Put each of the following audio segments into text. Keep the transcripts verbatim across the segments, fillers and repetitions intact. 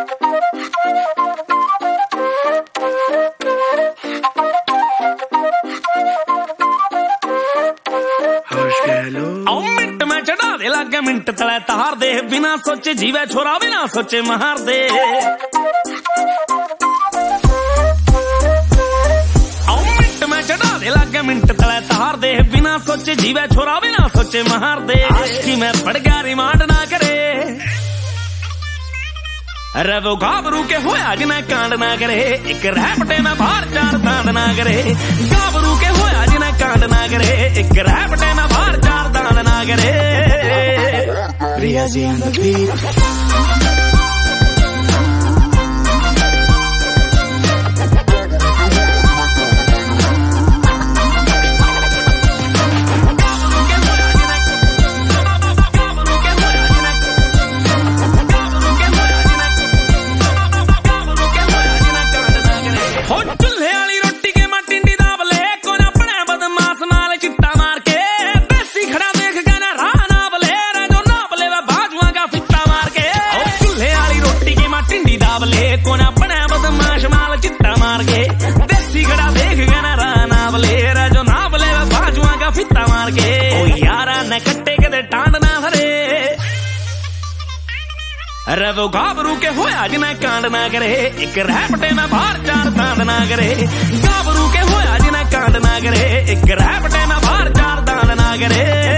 Mint में चढ़ा दे लागे मिंट तले तार दे बिना सोचे जीवे छोरा बिना सोचे मार दे मिंट में चढ़ा दे लागे मिंट तले तार दे बिना सोचे जीवे छोरा बिना सोचे मार दे कि मैं पड़ गया रिमांड ना करे अरे वो गाबरू के होया जिन्हें कांड ना करे एक रैपटे में बाहर चार दांत ना करे गाबरू के होया जिन्हें कांड ना करे एक रैपटे में बाहर चार दांत ना करे Riyazi on the beat. कोना बना बदमाश माल चिट्टा मार के देसी घड़ा देख गया ना राना बलेरा जो ना बले बाजुआ का फित्ता मार के ओ यारा न कट्टे के दे टांड ना भरे अरे वो गाबरू के होया जिन्हें कांड ना करे एक रैपटे में बाहर चार दांत ना करे गाबरू के होया जिन्हें कांड ना करे एक रैपटे में बाहर चार दांत ना करे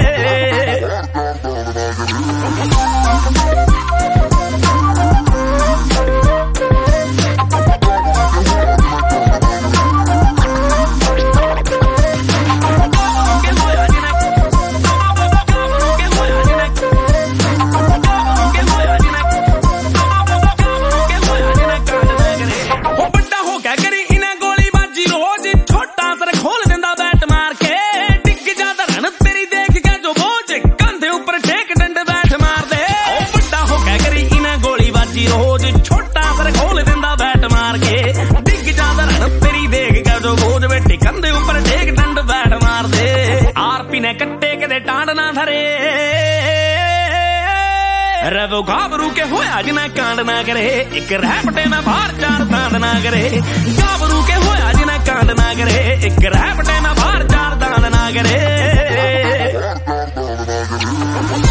रोज छोटा सर खोल देंदा बैट मार के डिग जादा रन तेरी देख के जो बोझ बेटी कंधे ऊपर टेक डंड बैट मार दे आरपी ने कट्टे के दे टांड ना धरे अरे वो गाबरू के होया जिन्हें कांड ना करे एक रैपटे में बाहर चार दांत ना करे गाबरू के होया जिन्हें कांड ना करे एक रैपटे में बाहर चार दांत ना करे